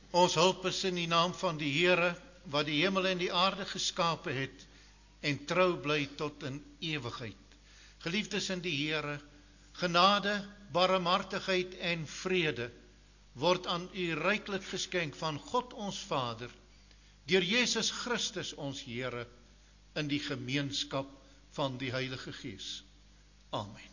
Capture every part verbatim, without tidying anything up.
Ons hulp is in die naam van die Here, wat die hemel en die aarde geskape het, en trou bly tot in ewigheid. Geliefdes in die Here, genade, barmhartigheid en vrede word aan u ryklik geskenk van God ons Vader, deur Jesus Christus ons Here, in die gemeenskap van die Heilige Gees. Amen.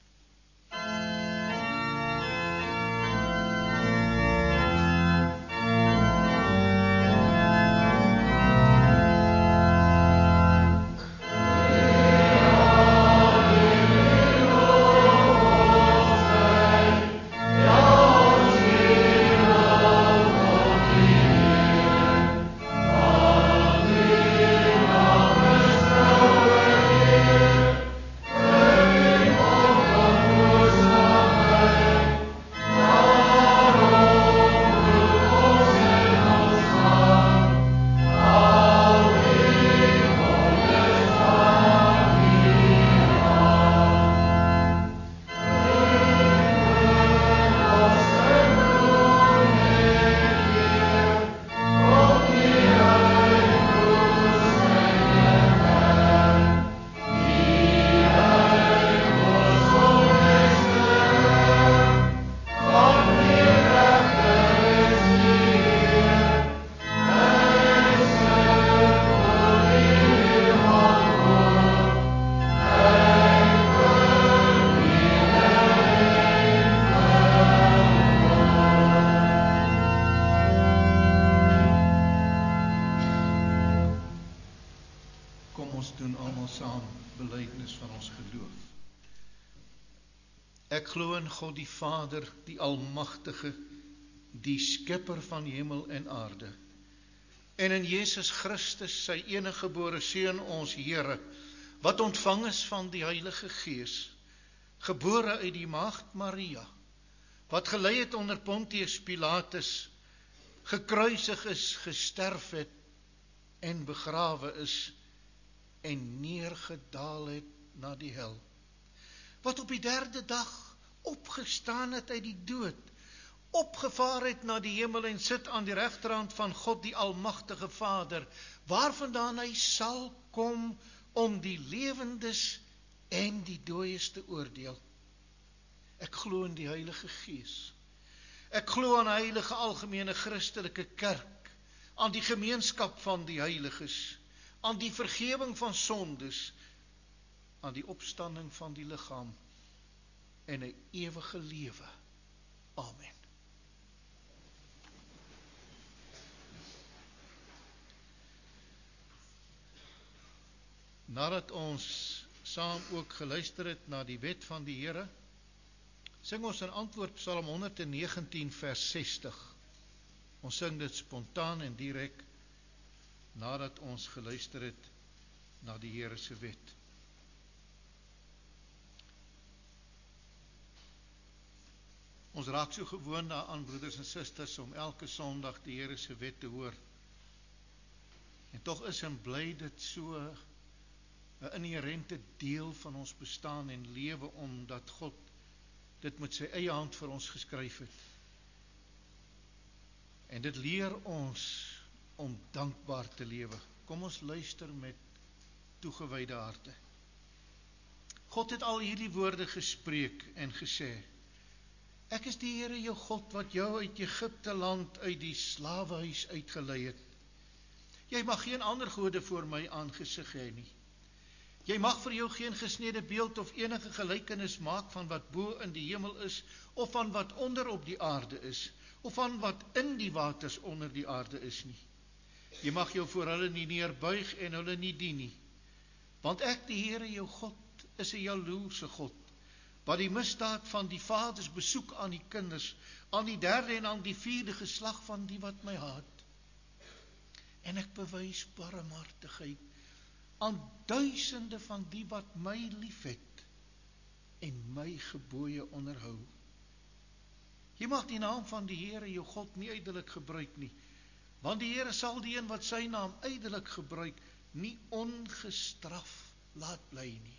Ek glo in God die Vader, die Almagtige, die Skepper van hemel en aarde, en in Jesus Christus, sy eniggebore Seun, ons Here, wat ontvang is van die Heilige Gees, gebore uit die Maagd Maria, wat gelei het onder Pontius Pilatus, gekruisig is, gesterf het en begrawe is en neergedaal het na die hel, wat op die derde dag opgestaan het uit die dood, opgevaar het na die hemel en sit aan die regterhand van God die Almagtige Vader, waarvandaan hy sal kom om die lewendes en die dooies te oordeel. Ek glo in die Heilige Gees. Ek glo aan 'n heilige algemene Christelike kerk, aan die gemeenskap van die heiliges, aan die vergewing van sondes, aan die opstanding van die liggaam en 'n ewige lewe. Amen. Nadat ons saam ook geluister het na die wet van die Here, sing ons in antwoord Psalm honderdnegentien vers sestig. Ons sing dit spontaan en direk nadat ons geluister het na die Here se wet. Ons raak so gewoond daaraan, broeders en susters, om elke Sondag die Here se wet te hoor. En tog is en bly dit so 'n inherente deel van ons bestaan en lewe, omdat God dit met sy eie hand vir ons geskryf het. En dit leer ons om dankbaar te lewe. Kom ons luister met toegewyde harte. God het al hierdie woorde gespreek en gesê: Ek is die Here jou God, wat jou uit Egipte land, uit die slawehuis uitgelei het. Jy mag geen ander gode voor my aangesig hê nie. Jy mag vir jou geen gesnede beeld of enige gelykenis maak van wat bo in die hemel is, of van wat onder op die aarde is, of van wat in die waters onder die aarde is nie. Jy mag jou voor hulle nie neerbuig en hulle nie dien nie. Want ek, die Here jou God, is 'n jaloerse God, wat die misdaad van die vaders besoek aan die kinders, aan die derde en aan die vierde geslag van die wat my haat. En ek bewys barmhartigheid aan duisende van die wat my liefhet en my gebooie onderhou. Jy mag die naam van die Here jou God nie ydelik gebruik nie, want die Here sal die een wat sy naam ydelik gebruik nie ongestraf laat bly nie.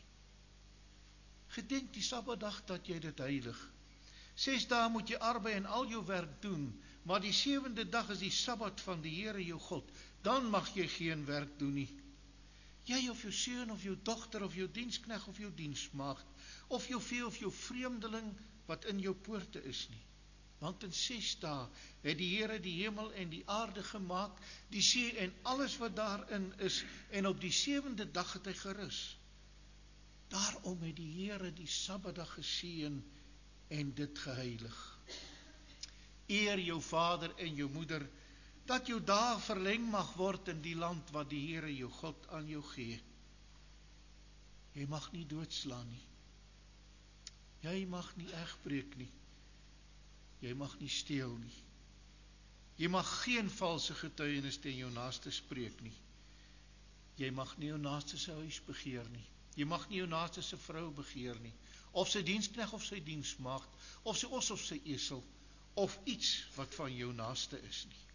Gedenk die Sabbatdag dat jy dit heilig. Ses dae moet jy arbei en al jou werk doen, maar die sewende dag is die Sabbat van die Here jou God. Dan mag jy geen werk doen nie. Jy of jou seun of jou dogter of jou dienskneg of jou diensmaagd, of jou vee of jou vreemdeling wat in jou poorte is nie. Want in ses dae het die Here die hemel en die aarde gemaak, die see en alles wat daarin is, en op die sewende dag het hy gerus. Daarom het die Here die Sabbatdag geseën en dit geheilig. Eer jou vader en jou moeder, dat jou dae verleng mag word in die land wat die Here jou God aan jou gee. Jy mag nie doodslaan nie. Jy mag nie egbreek nie. Jy mag nie steel nie. Jy mag geen valse getuienis teen jou naaste spreek nie. Jy mag nie jou naaste se huis begeer nie. Jy mag nie jou naaste se vrou begeer nie, of sy dienskneg of sy diensmaagd, of sy os of sy esel, of iets wat van jou naaste is nie.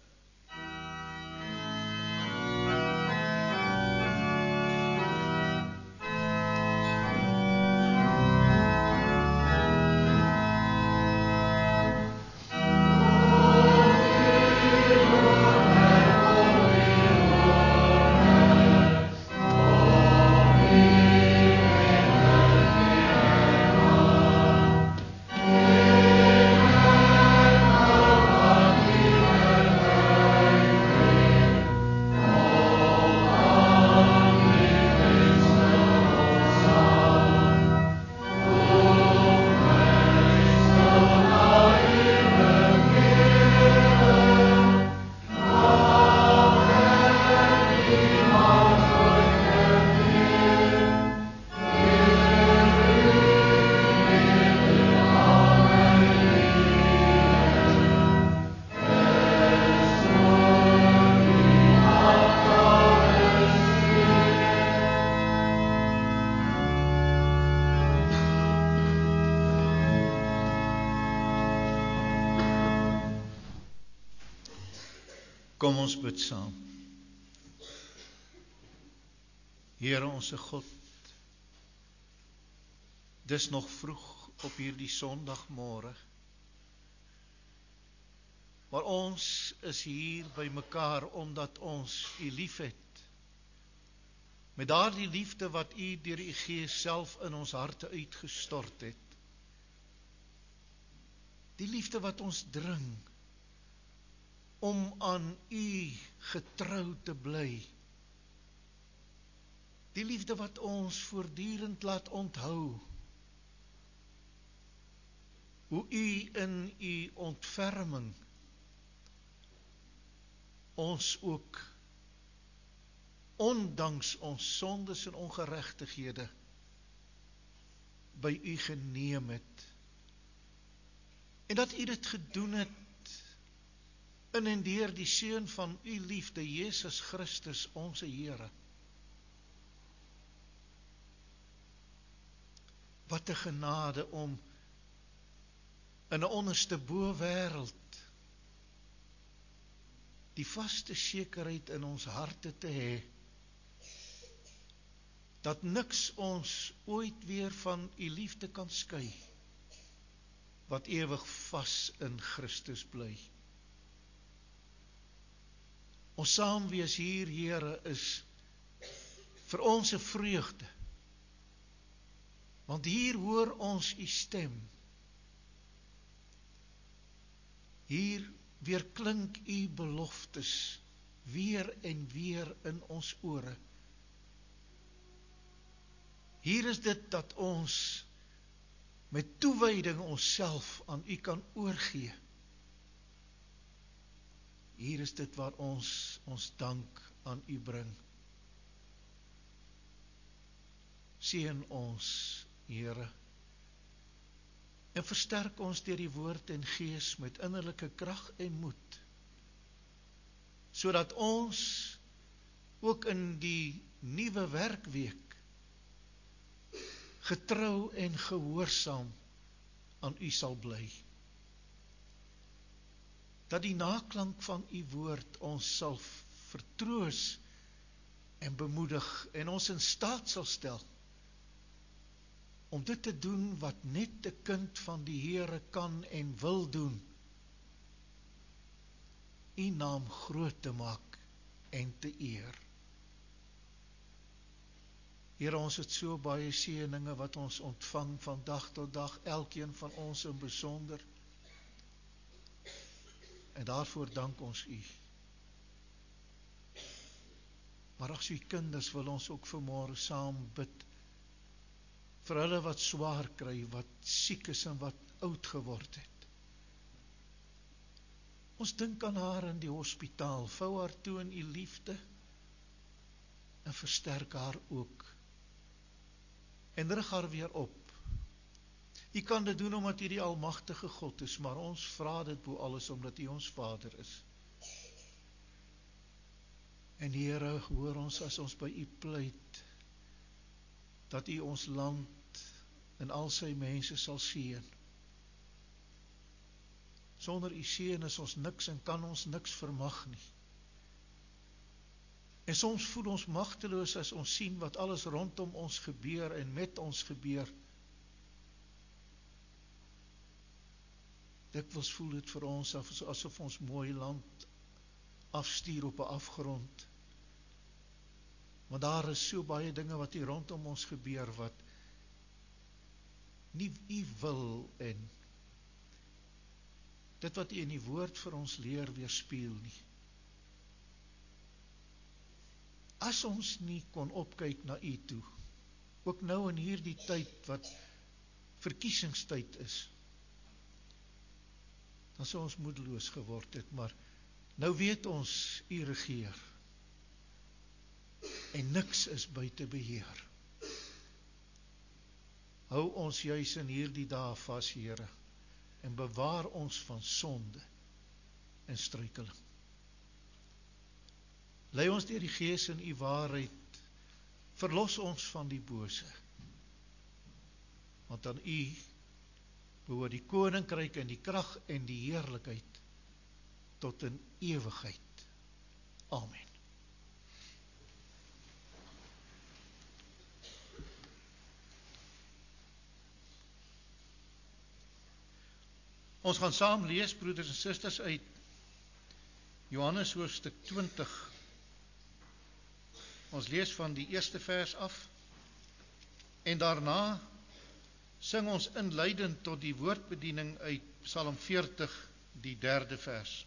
Kom ons bid saam. Here onse God, dis nog vroeg op hierdie Sondagmôre, maar ons is hier by mekaar omdat ons U liefhet. Met daardie liefde wat U deur U Gees self in ons harte uitgestort het. Die liefde wat ons dring om aan U getrou te bly. Die liefde wat ons voortdurend laat onthou, hoe U in U ontferming ons ook, ondanks ons sondes en ongeregtighede, by U geneem het. En dat U dit gedoen het, in en deur die Seun van U liefde, Jesus Christus, onze Here. Wat 'n genade om in 'n onderste bo wêreld die vaste sekerheid in ons harte te hê, dat niks ons ooit weer van U liefde kan skei, wat ewig vas in Christus bly. Ons saamwees hier, Here, is vir ons 'n vreugde, want hier hoor ons U stem. Hier weer klink U beloftes weer en weer in ons ore. Hier is dit dat ons met toewyding onsself aan U kan oorgee. Hier is dit waar ons ons dank aan U bring. Seën ons, Here, en versterk ons deur die woord en gees met innerlike krag en moed, sodat ons ook in die nuwe werkweek getrou en gehoorsaam aan U sal bly. Dat die naklank van U woord ons sal vertroos en bemoedig en ons in staat sal stel om dit te doen wat net 'n kind van die Here kan en wil doen, U naam groot te maak en te eer. Here, ons het so baie seëninge wat ons ontvang van dag tot dag, elkeen van ons in besonder. En daarvoor dank ons U. Maar as U kinders wil ons ook vanmôre saam bid vir hulle wat swaar kry, wat siek is en wat oud geword het. Ons dink aan haar in die hospitaal, vou haar toe in U liefde en versterk haar ook. En rig haar weer op. U kan dit doen omdat U die almagtige God is, maar ons vra dit bo alles omdat U ons Vader is. En Here, hoor ons as ons by U pleit, dat U ons land en al sy mense sal seën. Sonder U seën is ons niks en kan ons niks vermag nie. En soms voel ons magteloos as ons sien wat alles rondom ons gebeur en met ons gebeur. Dikwels voel dit vir ons asof ons mooi land afstuur op 'n afgrond. Want daar is so baie dinge wat hier rondom ons gebeur wat nie U wil en dit wat U in die woord vir ons leer weerspieël nie. As ons nie kon opkyk na U toe, ook nou in hierdie tyd wat verkiesingstyd is, dan sou ons moedeloos geword het, maar nou weet ons U regeer. En niks is buite beheer. Hou ons juis in hierdie dae vas, Here, en bewaar ons van sonde en struikeling. Lei ons deur die Gees in U waarheid, verlos ons van die bose. Want aan U behoort die koninkryk en die krag en die heerlikheid tot in ewigheid. Amen. Ons gaan saam lees, broeders en susters, uit Johannes hoofstuk twintig. Ons lees van die eerste vers af en daarna sing ons inleidend tot die woordbediening uit Psalm veertig, die derde vers.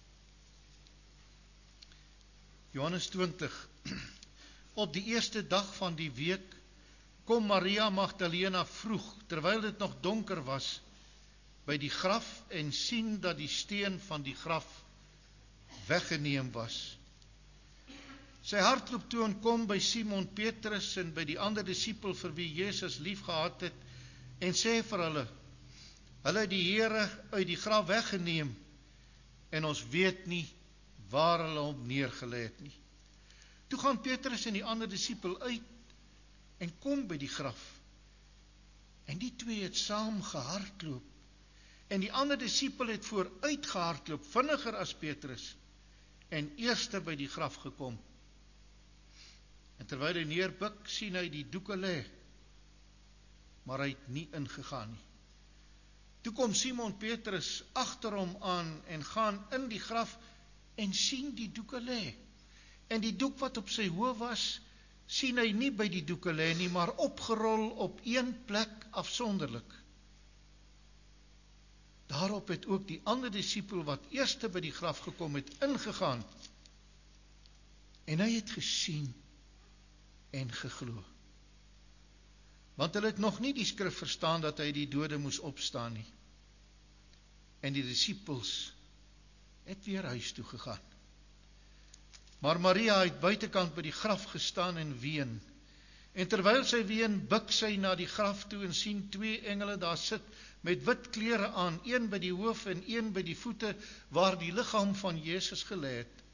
Johannes twintig. Op die eerste dag van die week kom Maria Magdalena vroeg, terwyl dit nog donker was, by die graf en sien dat die steen van die graf weggeneem was. Sy hardloop toe en kom by Simon Petrus en by die ander disipel vir wie Jesus lief gehad het en sê vir hulle, hulle het die Here uit die graf weggeneem en ons weet nie waar hulle hom neergelê het nie. Toe gaan Petrus en die ander disipel uit en kom by die graf. En die twee het saam gehardloop. En die ander disipel het vooruit gehardloop, vinniger as Petrus, en eerste by die graf gekom. En terwyl hy neerbuk, sien hy die doeke lê, maar hy het nie ingegaan nie. Toe kom Simon Petrus agter hom aan en gaan in die graf en sien die doeke lê. En die doek wat op sy hoof was, sien hy nie by die doeke lê nie, maar opgerol op een plek afsonderlik. Daarop het ook die ander disipel wat eerste by die graf gekom het, ingegaan. En hy het gesien en geglo. Want hulle het nog nie die skrif verstaan dat hy die dode moes opstaan nie. En die disipels het weer huis toe gegaan. Maar Maria het buitekant by die graf gestaan en ween. En terwyl sy ween, buig sy na die graf toe en sien twee engele daar sit met wit klere aan, een by die hoof en een by die voete, waar die liggaam van Jesus gelê het.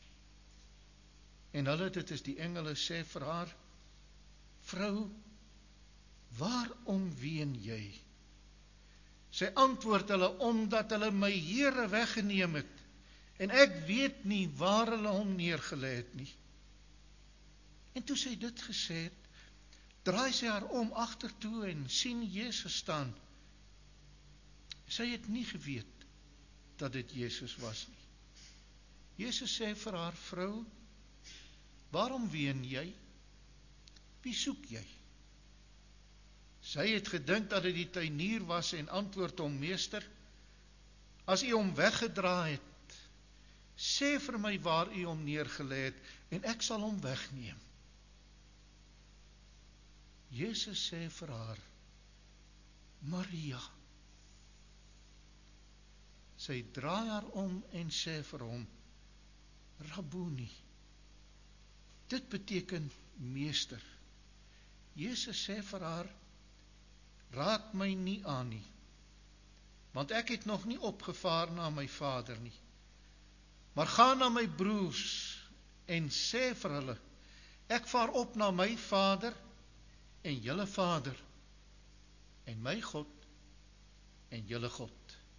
En hulle, dit is die engele, sê vir haar, vrou, waarom ween jy? Sy antwoord hulle, omdat hulle my Here weggeneem het, en ek weet nie waar hulle hom neergelê het nie. En toe sy dit gesê het, draai sy haar om agtertoe en sien Jesus staan. Sy het nie geweet dat dit Jesus was nie. Jesus sê vir haar: vrou, waarom ween jy? Wie soek jy? Sy het gedink dat dit die tuinier was en antwoord hom: meester, as u hom weggedraai het, sê vir my waar u hom neergelê het en ek sal hom wegneem. Jesus sê vir haar: Maria. Sy draai haar om en sê vir hom: Rabboni. Dit beteken meester. Jesus sê vir haar: raak my nie aan nie, want ek het nog nie opgevaar na my Vader nie. Maar ga na my broers en sê vir hulle: ek vaar op na my Vader en julle Vader, en my God en julle God.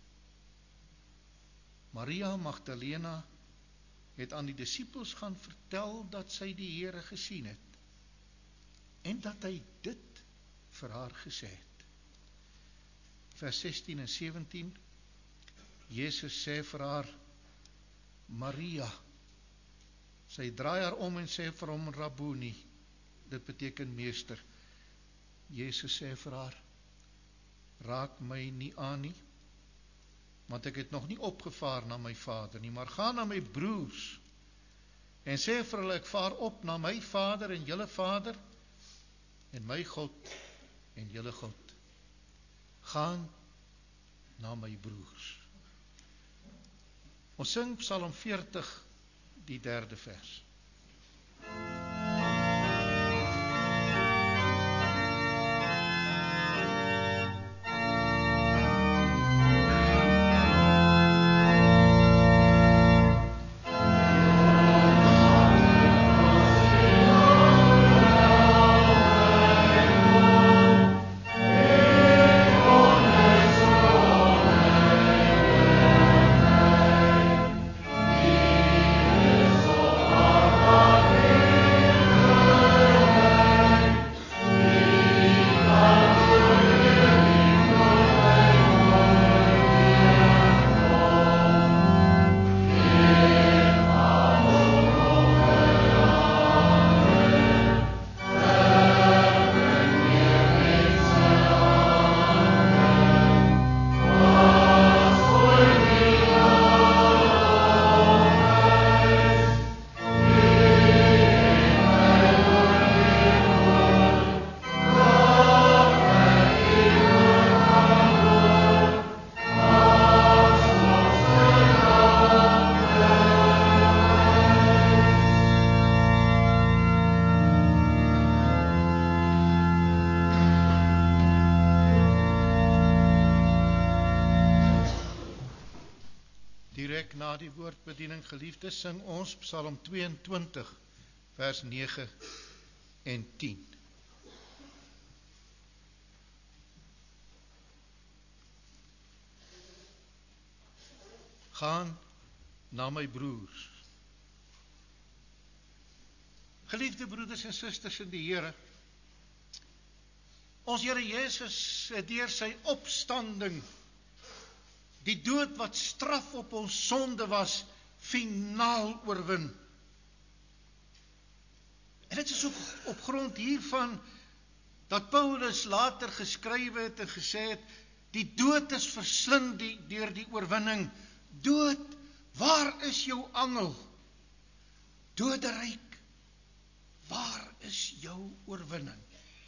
Maria Magdalena het aan die disippels gaan vertel dat sy die Here gesien het en dat hy dit vir haar gesê het. Vers sestien en sewentien, Jesus sê vir haar: Maria. Sy draai haar om en sê vir hom: Rabboni. Dit beteken meester. Jesus sê vir haar: raak my nie aan nie, want ek het nog nie opgevaar na my Vader nie, maar ga na my broers en sê vir hulle: ek vaar op na my Vader en julle Vader en my God en julle God. Gaan na my broers. Ons sing Psalm veertig, die derde vers. Direk na die woordbediening, geliefdes, sing ons Psalm tweeëntwintig, vers nege en tien. Gaan na my broers. Geliefde broeders en susters in die Here, ons Here Jesus het deur sy opstanding die dood wat straf op ons sonde was, finaal oorwin. En dit is ook op grond hiervan dat Paulus later geskrywe het en gesê het: die dood is verslind deur die oorwinning. Dood, waar is jou angel? Doderyk, waar is jou oorwinning?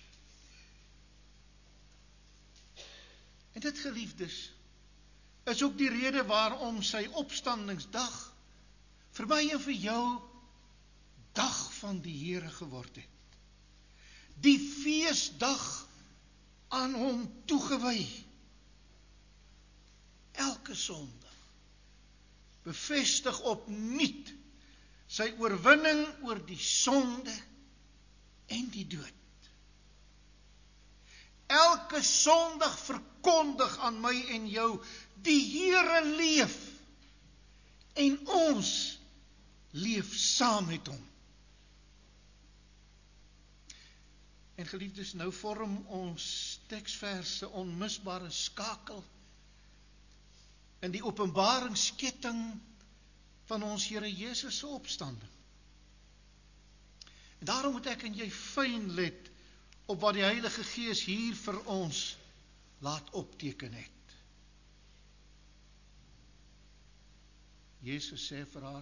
En dit, geliefdes, is ook die rede waarom sy opstandingsdag vir my en vir jou dag van die Here geword het. Die feesdag aan hom toegewy. Elke Sondag bevestig opnuut sy oorwinning oor die sonde en die dood. Elke Sondag verkondig aan my en jou: die Here leef en ons leef saam met hom. En geliefdes, nou vorm ons teksverse onmisbare skakel in die openbaringsketting van ons Here Jesus se opstanding. En daarom moet ek en jy fyn let op wat die Heilige Gees hier vir ons laat opteken het. Jesus sê vir haar,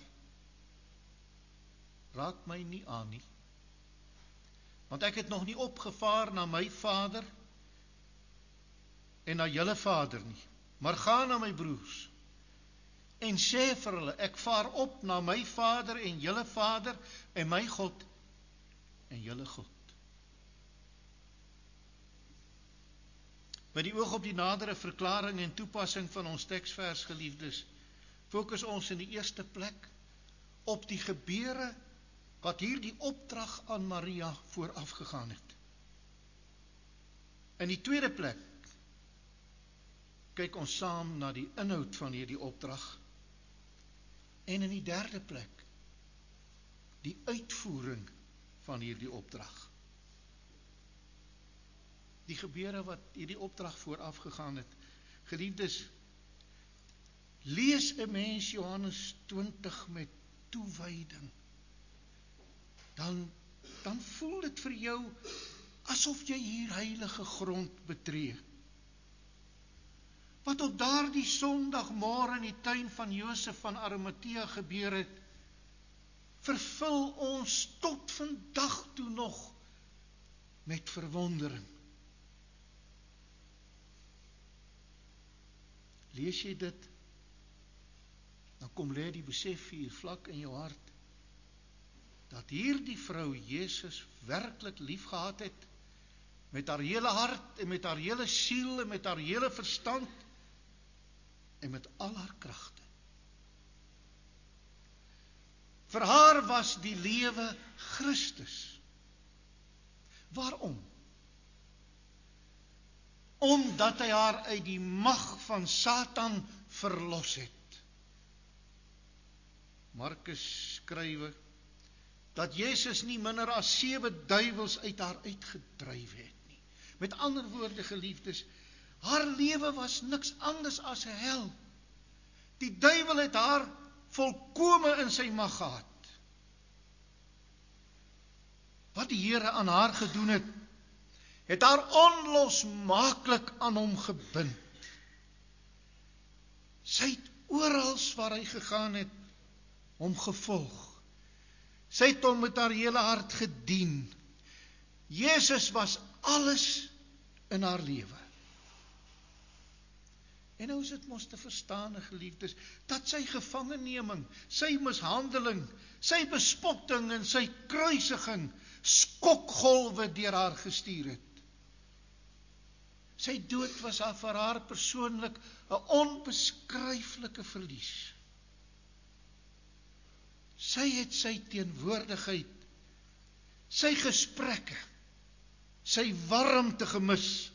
raak my nie aan nie, want ek het nog nie opgevaar na my Vader en na julle Vader nie, maar ga na my broers en sê vir hulle, ek vaar op na my Vader en julle Vader en my God en julle God. Met die oog op die nadere verklaring en toepassing van ons teksvers, geliefdes, fokus ons in die eerste plek op die gebeure wat hier die opdrag aan Maria voorafgegaan het. In die tweede plek kyk ons saam na die inhoud van hierdie opdrag. En in die derde plek die uitvoering van hierdie opdrag. Die gebeure wat hierdie opdrag voorafgegaan het. Geliefdes, lees 'n mens Johannes twintig met toewyding. Dan, dan voel dit vir jou asof jy hier heilige grond betree. Wat op daardie Sondagmôre in die tuin van Josef van Arimatea gebeur het, vervul ons tot vandag toe nog met verwondering. Lees jy dit, dan kom lê die besef hier vlak in jou hart, dat hierdie vrou Jesus werklik lief gehad het, met haar hele hart en met haar hele siel en met haar hele verstand en met al haar kragte. Vir haar was die lewe Christus. Waarom? Omdat hy haar uit die mag van Satan verlos het. Markus skrywe dat Jezus nie minder as sewe duiwels uit haar uitgedryf het nie. Met ander woorde, geliefdes, haar lewe was niks anders as 'n hel. Die duiwel het haar volkome in sy mag gehad. Wat die Here aan haar gedoen het, het haar onlosmaaklik aan hom gebind. Sy het oral waar hy gegaan het, hom gevolg. Sy het hom met haar hele hart gedien. Jesus was alles in haar lewe. En nou is dit mos te verstaan, geliefdes, dat sy gevangeneming, sy mishandeling, sy bespotting en sy kruisiging skokgolwe deur haar gestuur het. Sy dood was haar vir haar persoonlik 'n onbeskryflike verlies. Sy het sy teenwoordigheid, sy gesprekke, sy warmte gemis.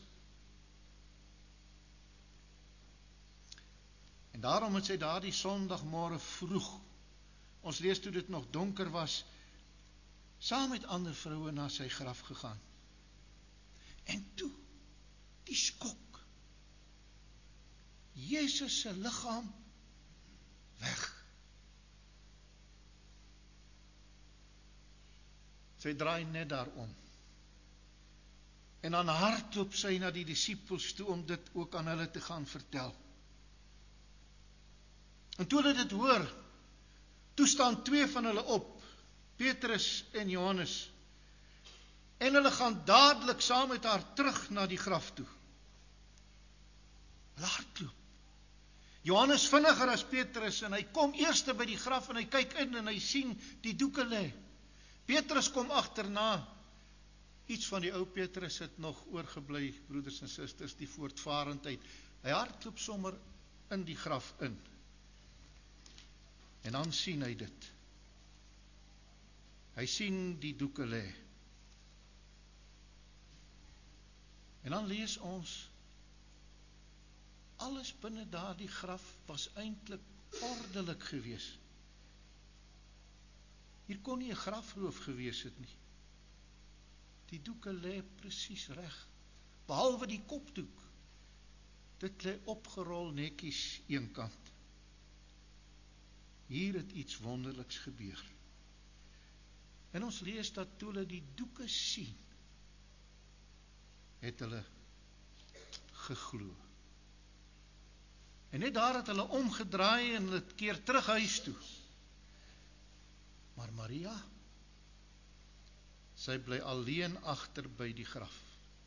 En daarom het sy daardie Sondagmôre vroeg, ons lees toe dit nog donker was, saam met ander vroue na sy graf gegaan. En toe, die skok. Jesus se liggaam weg. Sy draai net daarom. En dan hardloop sy na die disippels toe om dit ook aan hulle te gaan vertel. En toe hulle dit hoor, toe staan twee van hulle op, Petrus en Johannes. En hulle gaan dadelik saam met haar terug na die graf toe. Hulle hardloop. Johannes vinniger as Petrus en hy kom eerste by die graf en hy kyk in en hy sien die doeke lê. Petrus kom agterna. Iets van die ou Petrus het nog oorgebly, broeders en susters, die voortvarendheid. Hy hardloop sommer in die graf in. En dan sien hy dit. Hy sien die doeke lê. En dan lees ons, alles binne daardie graf was eintlik ordelik gewees. Hier kon nie 'n grafroof gewees het nie. Die doeke lê presies reg, behalwe die kopdoek. Dit lê opgerol netjies eenkant. hier het iets wonderliks gebeur. En ons lees dat toe hulle die doeke sien, het hulle geglo. En net daar het hulle omgedraai en hulle keer terug huis toe. Maar Maria, sy bly alleen agter by die graf.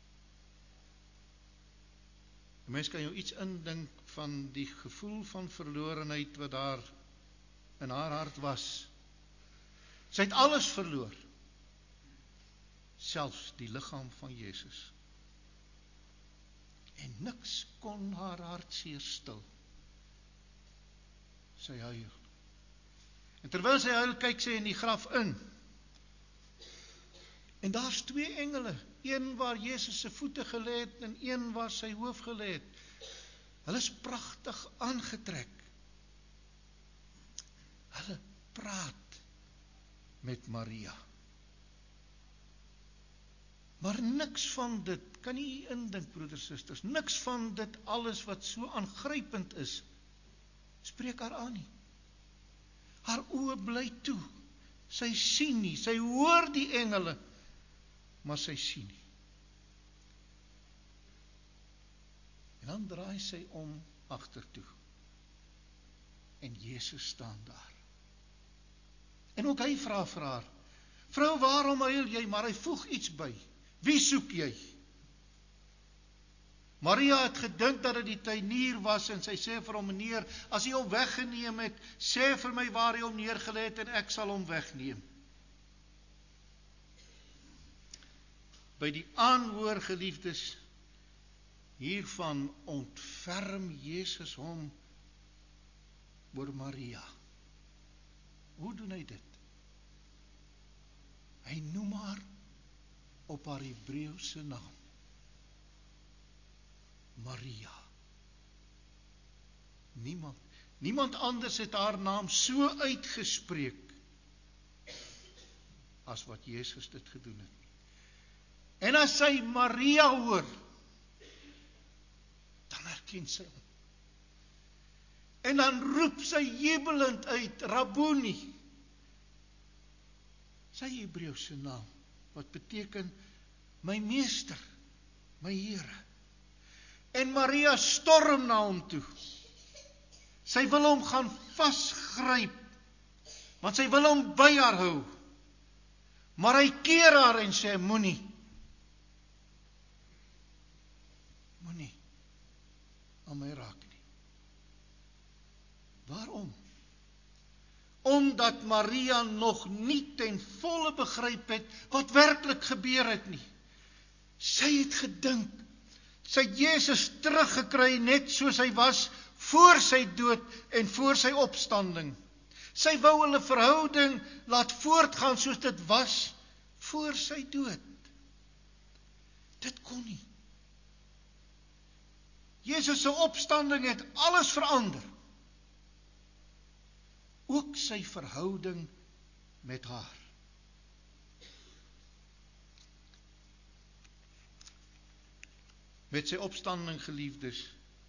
'n Mens kan jou iets indink van die gevoel van verlorenheid wat daar in haar hart was. Sy het alles verloor, selfs die liggaam van Jesus. En niks kon haar hartseer stil. Sy huil. En terwyl sy huil, kyk sy in die graf in. En daar's twee engele, een waar Jesus se voete gelê het en een waar sy hoof gelê het. Hulle is pragtig aangetrek. Hulle praat met Maria. Maar niks van dit, kan nie indink broeders en susters, niks van dit alles wat so aangrypend is, spreek haar aan nie. Haar oë bly toe. Sy sien nie, sy hoor die engele, maar sy sien nie. En dan draai sy om agtertoe. En Jesus staan daar. En ook hy vra vir haar, vrou, waarom huil jy? Maar hy voeg iets by. Wie soek jy? Maria het gedink dat dit die tuinier was en sy sê vir hom, meneer, as hy hom weggeneem het, sê vir my waar hy hom neergelê het en ek sal hom wegneem. By die aanhoor, geliefdes, hiervan ontferm Jesus hom oor Maria. Hoe doen hy dit? Hy noem haar op haar Hebreëse naam. Maria. Niemand, niemand anders het haar naam so uitgespreek as wat Jesus dit gedoen het. En as sy Maria hoor, dan herken sy hom. En dan roep sy jubelend uit, Rabboni. Sy Hebreëse naam, wat beteken my meester, my Here. En Maria storm na hom toe. Sy wil hom gaan vasgryp, want sy wil hom by haar hou. Maar hy keer haar en sê, moenie. Moenie aan my raak nie. Waarom? Omdat Maria nog nie ten volle begryp het wat werklik gebeur het nie. Sy het gedink, sy het Jesus teruggekry net soos hy was voor sy dood en voor sy opstanding. Sy wou hulle verhouding laat voortgaan soos dit was voor sy dood. Dit kon nie. Jesus se opstanding het alles verander. Ook sy verhouding met haar. Met sy opstanding, geliefdes,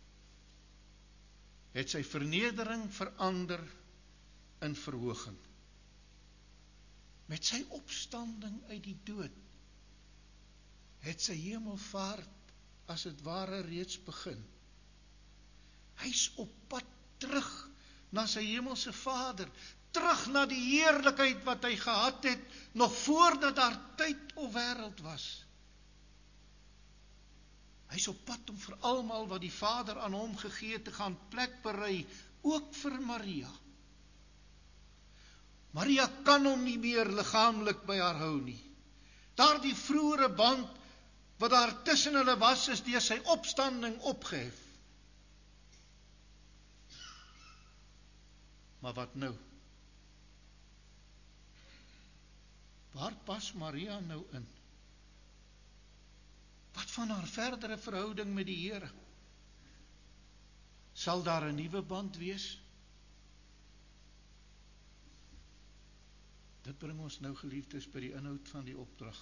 het sy vernedering verander in verhoging. Met sy opstanding uit die dood, het sy hemelvaart as het ware reeds begin. Hy's op pad terug na sy hemelse Vader, terug na die heerlikheid wat hy gehad het, nog voordat daar tyd of wêreld was. Hy's op pad om vir almal wat die Vader aan hom gegee het te gaan plek berei, ook vir Maria. Maria kan hom nie meer liggaamlik by haar hou nie. Daardie vroeëre band wat daar tussen hulle was, is deur sy opstanding opgehef. Maar wat nou? Waar pas Maria nou in? Wat van haar verdere verhouding met die Here? Sal daar 'n nuwe band wees? Dit bring ons nou, geliefdes, by die inhoud van die opdrag.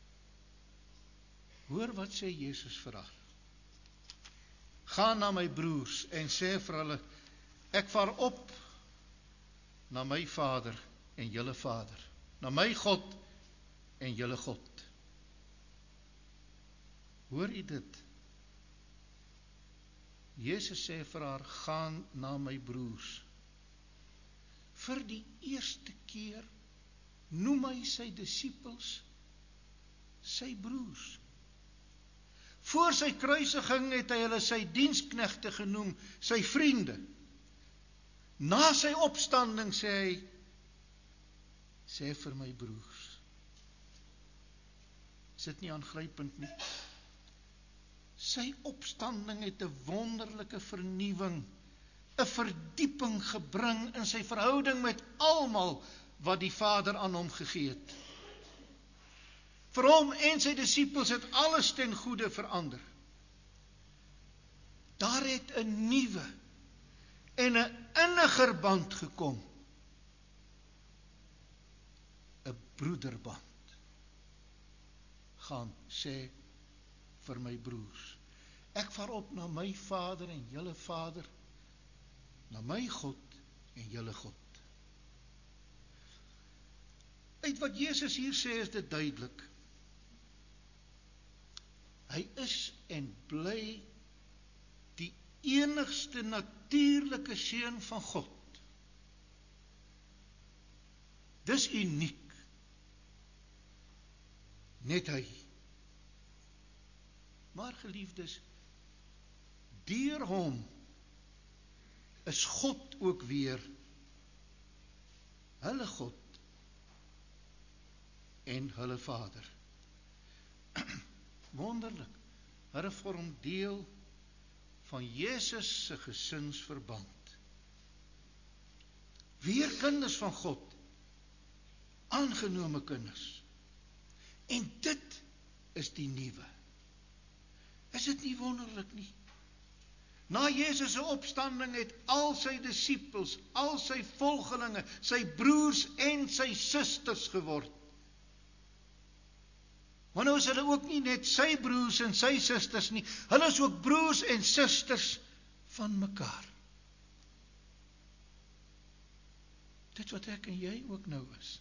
Hoor wat sê Jesus vir haar. Gaan na my broers en sê vir hulle, ek vaar op na my Vader en julle Vader, na my God en julle God. Hoor u dit? Jesus sê vir haar, gaan na my broers. Vir die eerste keer noem hy sy disippels sy broers. Voor sy kruisiging het hy hulle sy diensknegte genoem, sy vriende. Na sy opstanding sê hy, sê vir my broers. Is dit nie aangrypend nie? Sy opstanding het 'n wonderlike vernuwing, 'n verdieping gebring in sy verhouding met almal wat die Vader aan hom gegee het. Vir hom en sy disippels het alles ten goeie verander. Daar het 'n nuwe en 'n inniger band gekom. 'n Broederband. Gaan sê vir my broers. Ek vaar op na my Vader en julle Vader, na my God en julle God. Uit wat Jesus hier sê is dit duidelik. Hy is en bly die enigste natuurlike seun van God. Dis uniek. Net hy. Maar geliefdes, deur hom is God ook weer hulle God en hulle Vader. Wonderlik, hulle vorm deel van Jesus se gesinsverband. Weer kinders van God, aangenome kinders. En dit is die nuwe. Is dit nie wonderlik nie? Na Jesus se opstanding het al sy disippels, al sy volgelinge, sy broers en sy susters geword. Maar nou is hulle ook nie net sy broers en sy susters nie, hulle is ook broers en susters van mekaar. Dit wat ek en jy ook nou is.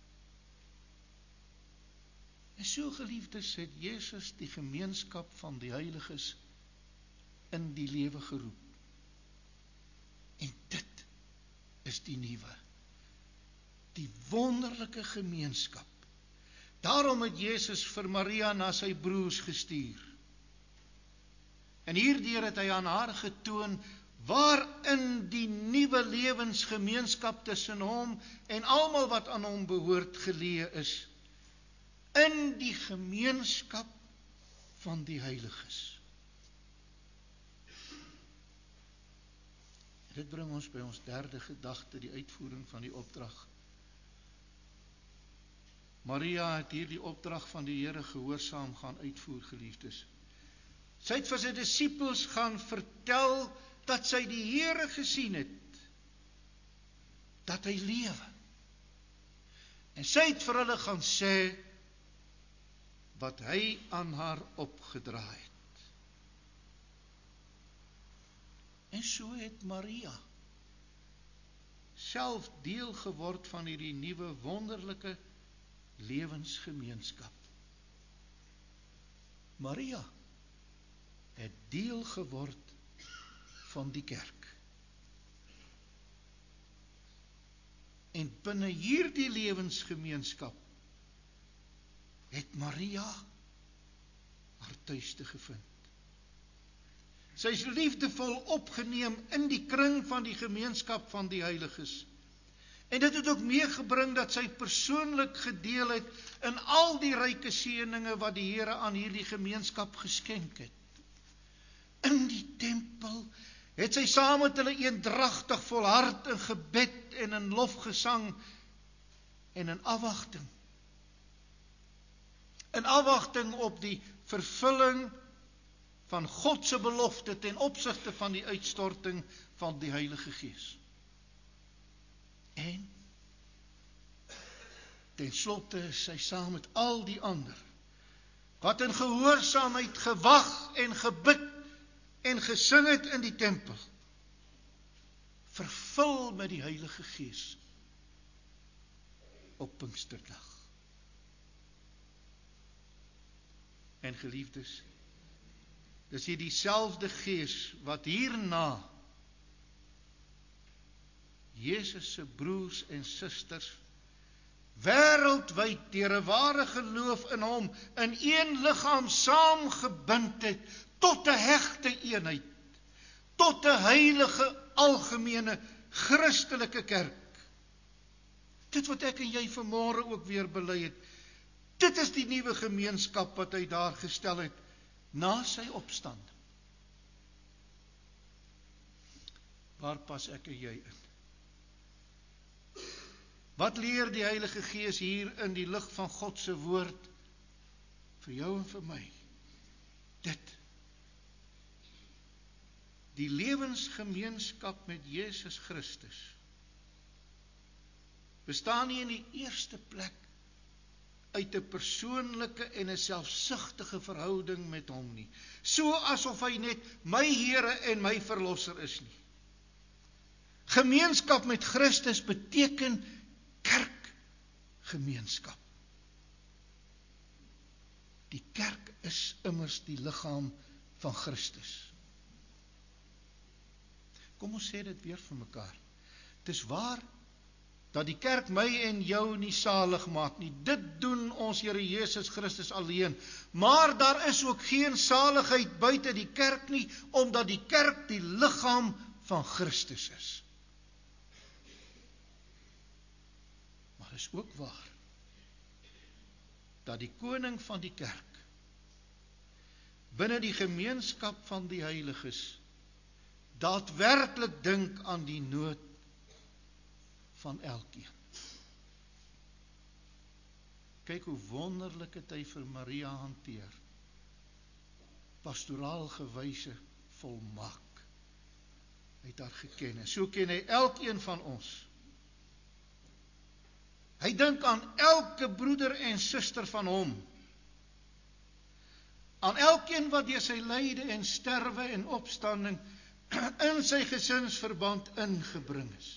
En so geliefdes het Jesus die gemeenskap van die heiliges in die lewe geroep. En dit is die nuwe. Die wonderlike gemeenskap. Daarom het Jesus vir Maria na sy broers gestuur. En hierdeur het hy aan haar getoon waarin die nuwe lewensgemeenskap tussen hom en almal wat aan hom behoort geleë is. In die gemeenskap van die heiliges. Dit bring ons by ons derde gedagte, die uitvoering van die opdrag. Maria het hierdie opdrag van die Here gehoorsaam gaan uitvoer, geliefdes. Sy het vir sy disippels gaan vertel dat sy die Here gesien het, dat hy lewe. En sy het vir hulle gaan sê wat hy aan haar opgedra het. En so het Maria self deel geword van hierdie nuwe wonderlike lewensgemeenskap. Maria het deel geword van die kerk. En binne hierdie lewensgemeenskap het Maria haar tuiste gevind. Sy is liefdevol opgeneem in die kring van die gemeenskap van die heiliges. En dit het ook meegebring dat sy persoonlik gedeel het in al die ryke seëninge wat die Here aan hierdie gemeenskap geskenk het. In die tempel het sy saam met hulle eendragtig volhard in gebed en in lofgesang en in afwagting. In afwagting op die vervulling van God se belofte ten opsigte van die uitstorting van die Heilige Gees. En ten slotte is sy saam met al die ander wat in gehoorsaamheid gewag en gebid en gesing het in die tempel, vervul met die Heilige Gees op Pinksterdag. En geliefdes, dis hier dieselfde Gees wat hierna Jesus se broers en susters wêreldwyd deur 'n ware geloof in hom in een liggaam saamgebind het tot 'n hegte eenheid, tot 'n heilige algemene Christelike kerk. Dit wat ek en jy vanmôre ook weer bely het, dit is die nuwe gemeenskap wat hy daar gestel het na sy opstanding. Waar pas ek en jy in? Wat leer die Heilige Gees hier in die lig van God se woord vir jou en vir my? Dit. Die lewensgemeenskap met Jesus Christus bestaan nie in die eerste plek uit 'n persoonlike en 'n selfsugtige verhouding met hom nie, so asof hy net my Here en my verlosser is nie. Gemeenskap met Christus beteken kerkgemeenskap. Die kerk is immers die liggaam van Christus. Kom ons sê dit weer vir mekaar. Het is waar dat die kerk my en jou nie salig maak nie. Dit doen ons Here Jesus Christus alleen. Maar daar is ook geen saligheid buite die kerk nie, omdat die kerk die liggaam van Christus is. Maar is ook waar dat die koning van die kerk binne die gemeenskap van die heiliges daadwerklik dink aan die nood van elkeen. Kyk hoe wonderlik het hy vir Maria hanteer. Pastoraal gewyse volmaak. Hy het haar geken. So ken hy elkeen van ons. Hy dink aan elke broeder en suster van hom. Aan elkeen wat deur sy lyde en sterwe en opstanding in sy gesinsverband ingebring is.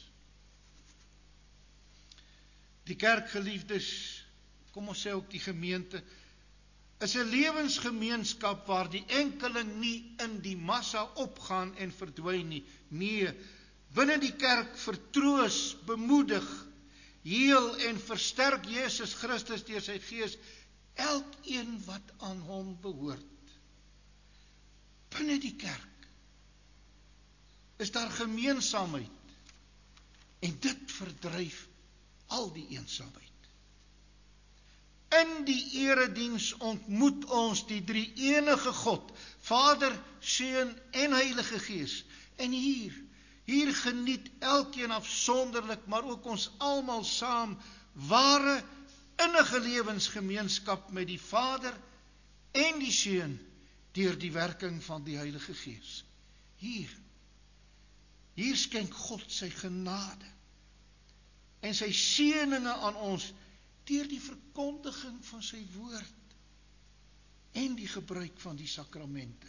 Die kerkgeliefdes, kom ons sê ook die gemeente, is 'n lewensgemeenskap waar die enkeling nie in die massa opgaan en verdwyn nie. Nee, binne die kerk vertroos, bemoedig, heel en versterk Jesus Christus deur sy Gees elkeen wat aan hom behoort. Binne die kerk is daar gemeensaamheid en dit verdryf al die eensaamheid. In die erediens ontmoet ons die drie-enige God, Vader, Seun en Heilige Gees. En hier, hier geniet elkeen afsonderlik, maar ook ons almal saam, ware, innige lewensgemeenskap met die Vader en die Seun, deur die werking van die Heilige Gees. Hier, hier skenk God sy genade en sy seëninge aan ons, deur die verkondiging van sy woord en die gebruik van die sakramente.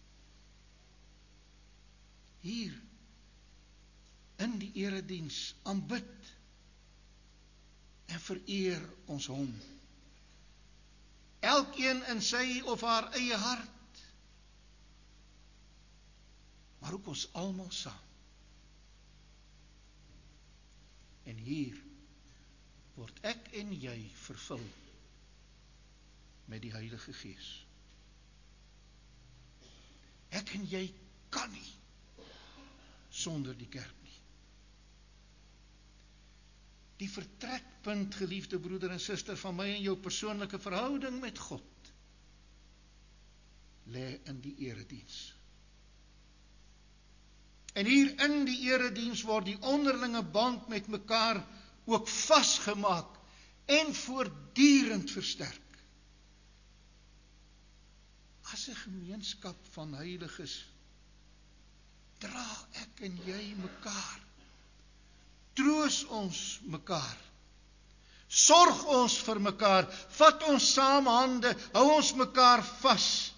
Hier, in die erediens, aanbid en vereer ons hom. Elkeen in sy of haar eie hart, maar ook ons almal saam. En hier word ek en jy vervul met die Heilige Gees. Ek en jy kan nie sonder die kerk nie. Die vertrekpunt, geliefde broeder en suster, van my en jou persoonlike verhouding met God, lê in die erediens. En hier in die erediens word die onderlinge band met mekaar ook vasgemaak en voortdurend versterk. As 'n gemeenskap van heiliges dra ek en jy mekaar. Troos ons mekaar. Sorg ons vir mekaar, vat ons saam hande, hou ons mekaar vas.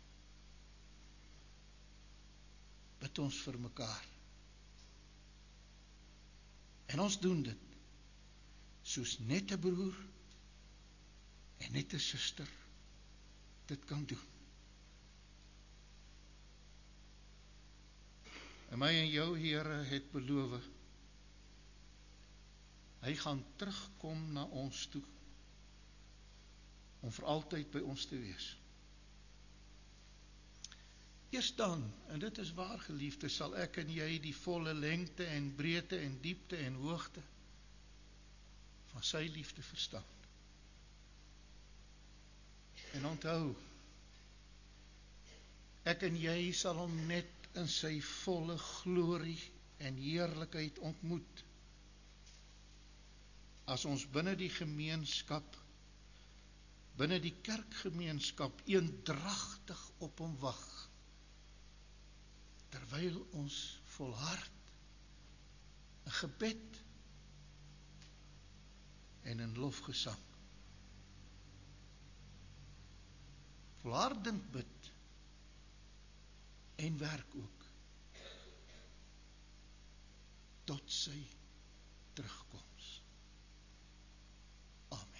Bid ons vir mekaar. En ons doen dit soos net 'n broer en net 'n suster dit kan doen. En my en jou Here het beloof, hy gaan terugkom na ons toe, om vir altyd by ons te wees. Eers dan, en dit is waar geliefde, sal ek en jy die volle lengte en breedte en diepte en hoogte van sy liefde verstaan. En onthou, ek en jy sal hom net in sy volle glorie en heerlikheid ontmoet, as ons binne die gemeenskap, binne die kerkgemeenskap eendragtig op hom wag, terwyl ons volhard in gebed en in lofgesang, volhardend bid en werk ook tot sy terugkoms. Amen.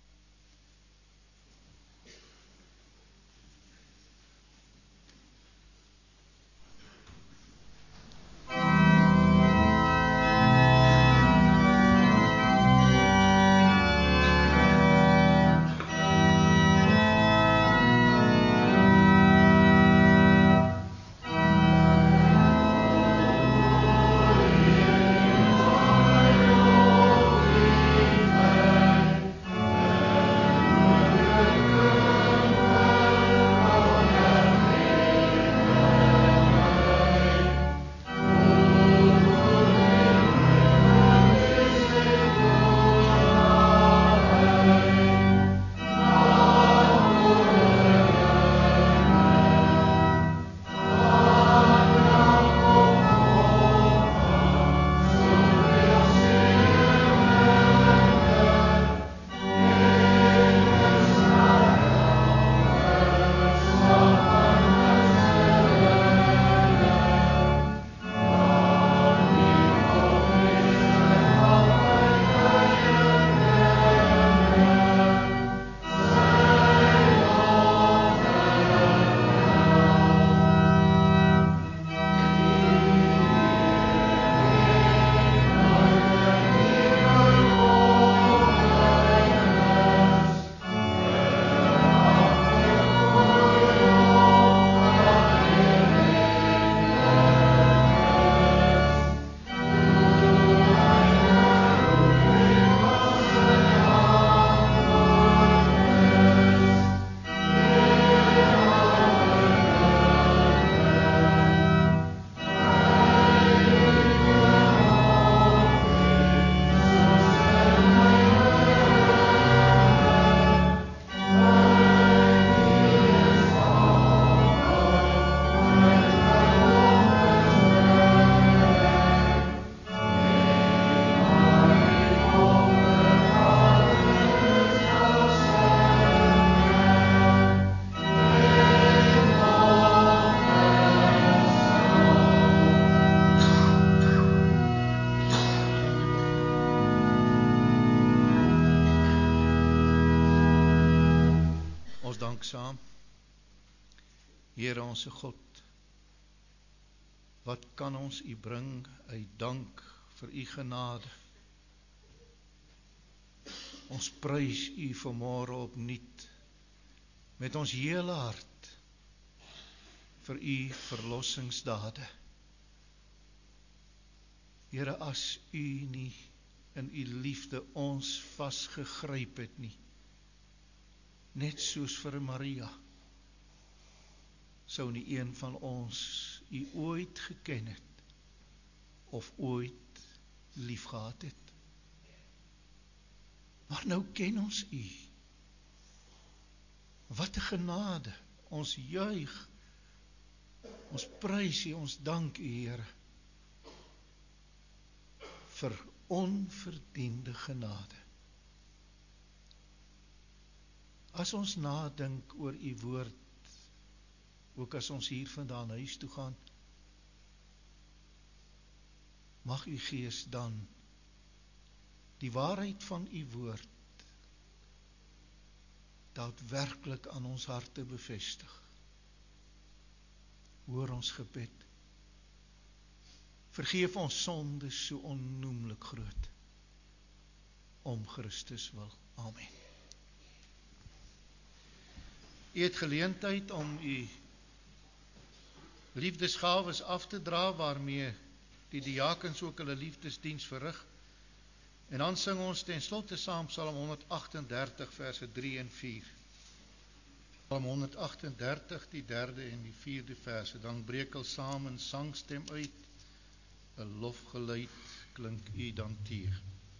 Saam. Here onse God, wat kan ons U bring uit dank vir U genade? Ons prys U vanmôre opnuut met ons hele hart vir U verlossingsdade. Here, as U nie in U liefde ons vasgegryp het nie, net soos vir Maria, sou nie een van ons U ooit geken het, of ooit liefgehad het. Maar nou ken ons U. Wat 'n genade, ons juig, ons prys U, ons dank U, Here, vir onverdiende genade. As ons nadink oor U woord, ook as ons hier vandaan huis toe gaan, mag U Gees dan die waarheid van u woord daadwerklik aan ons harte bevestig. Hoor ons gebed. Vergeef ons sonde so onnoemlik groot. Om Christus wil. Amen. U het geleentheid om u liefdesgawes af te dra, waarmee die diakens ook hulle liefdesdiens verrig. En dan sing ons ten slotte saam Psalm honderd agt en dertig verse drie en vier. Psalm honderd agt en dertig, die derde en die vierde verse. Dan breek al saam in sangstem uit, 'n lofgeluid klink u dan teer.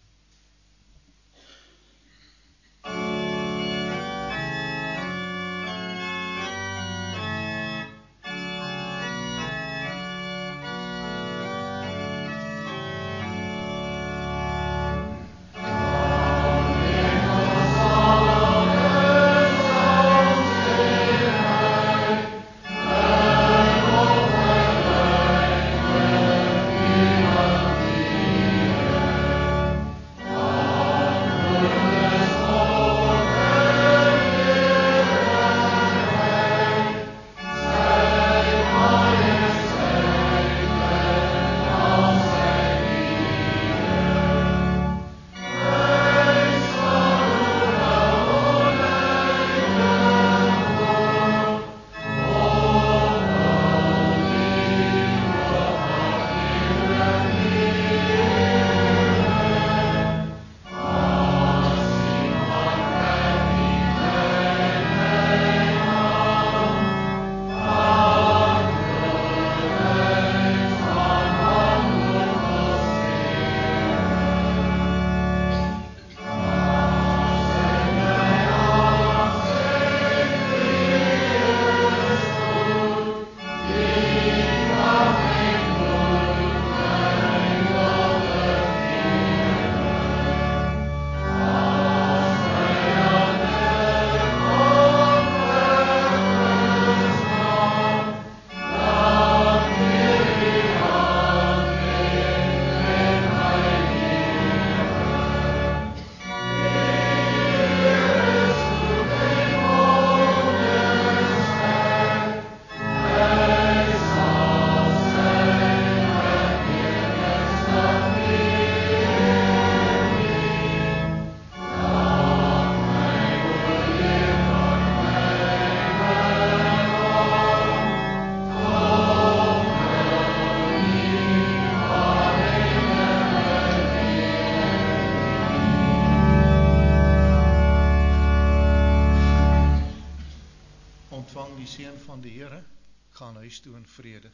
Ontvang die seën van die Here, gaan huis toe in vrede.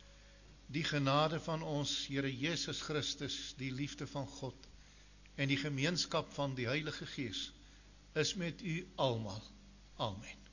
Die genade van ons Here Jesus Christus, die liefde van God en die gemeenskap van die Heilige Gees is met u almal. Amen.